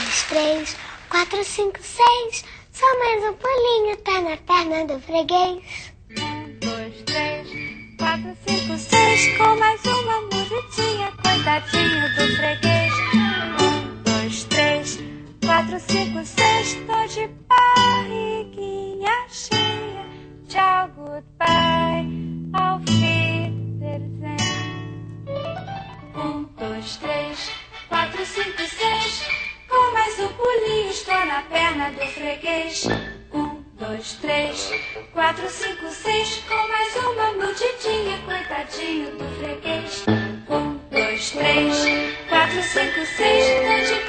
dois, três, quatro, cinco, seis. Só mais um pulinho, tá na perna do freguês. 1, 2, 3, 4, 5, 6. Com mais uma mordidinha, coitadinho do freguês. 1, 2, 3, 4, 5, 6. Tô de barriguinha cheia. Tchau, goodbye, auf Wiedersehen. 1, 2, 3, 4, 5, 6. Com mais um pulinho, estou na perna do freguês. 1, 2, 3, 4, 5, 6. Com mais uma mordidinha, coitadinho do freguês. 1, 2, 3, 4, 5, 6. Tô de